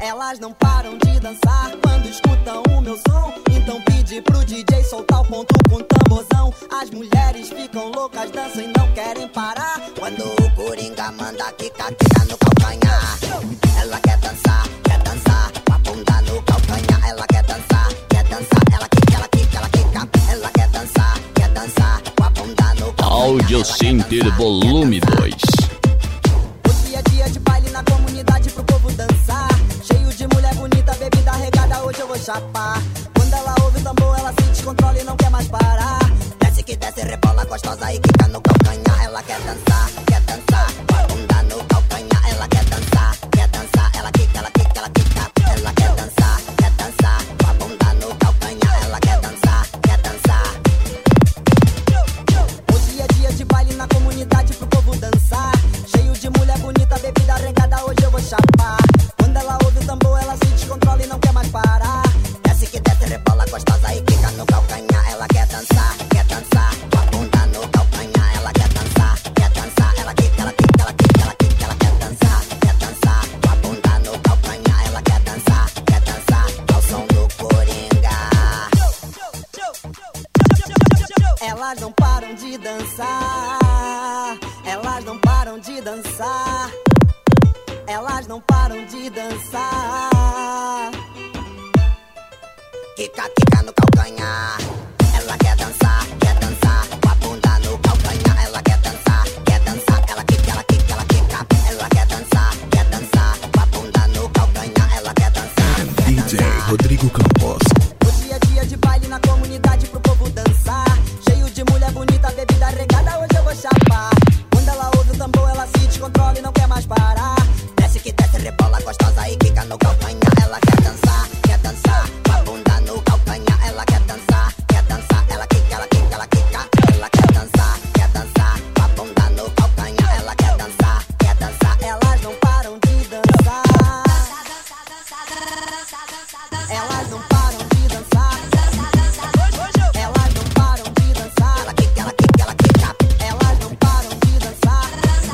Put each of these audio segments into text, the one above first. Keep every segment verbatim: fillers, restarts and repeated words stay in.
Elas não param de dançar quando escutam o meu som. Então pede pro D J soltar o ponto com tamborzão. As mulheres ficam loucas, dançam e não querem parar. Quando o Coringa manda quica, quica no calcanhar. Ela quer dançar, quer dançar, com a bunda no calcanhar. Ela quer dançar, quer dançar, ela quica, ela quica, ela quica. Ela quer dançar, quer dançar, com a bunda no calcanhar. Audio Center Volume dois. Hoje é dia de baile na comunidade pro povo dançar. Cheio de mulher bonita, bebida regada, hoje eu vou chapar. Quando ela ouve o tambor, ela se descontrola e não quer mais parar. Desce que desce, rebola gostosa e quica no calcanhar. Ela quer dançar, quer dançar, com a bunda no calcanhar. Ela quer dançar, quer dançar, ela quica, ela quica, ela quica. Ela quer dançar, quer dançar, com a bunda no calcanhar. Ela quer dançar, quer dançar. Hoje é dia de baile na comunidade pro povo dançar. Cheio de mulher bonita, bebida regada, hoje eu vou chapar. Quando ela ouve o tambor, ela se descontrola e não quer mais parar. Desce que desce, rebola gostosa e quica no calcanhar. Ela quer dançar, quer dançar, com a bunda no calcanhar. Ela quer dançar, quer dançar, ela quica, ela quica, ela quica, ela quica. Ela quer dançar, quer dançar, com a bunda no calcanhar. Ela quer dançar, quer dançar, ao som do Coringa. Elas não param de dançar. Elas não param de dançar. Elas não param de dançar. Quica, quica no calcanhar. Ela quer dançar, quer dançar, com a bunda no calcanhar. Ela quer dançar, quer dançar, ela quica, ela quica, ela quica. Ela quer dançar, quer dançar, com a bunda no calcanhar. Ela quer dançar, quer D J Rodrigo Campos. Hoje é dia de baile na comunidade pro povo dançar. Cheio de mulher bonita, bebida regada, hoje eu vou chapar. Quando ela ouve o tambor, ela se descontrola e não quer mais parar. Desce que desce, rebola gostosa e quica no calcanhar. Ela quer dançar, quer dançar, com a bunda no calcanhar. Ela quer dançar, quer dançar, ela quica, ela quica, ela quica. Ela quer dançar, quer dançar, com a bunda no calcanhar. Ela quer dançar, quer dançar, elas não param de dançar. Elas não param de dançar. Elas não param de dançar. Ela quica, ela quica, ela quica. Elas não param de dançar.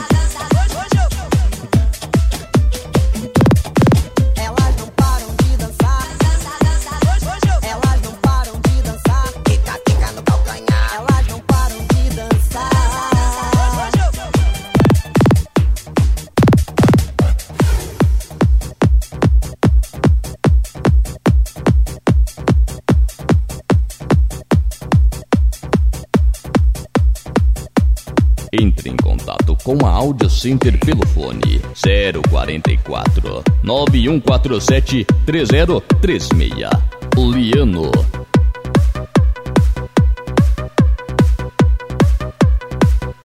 Elas não param de dançar. Elas não param de dançar. Quica, quica no calcanhar. Elas não param de dançar. Entre em contato com a Audio Center pelo fone zero quarenta e quatro, nove um quatro sete, três zero três seis. Liano.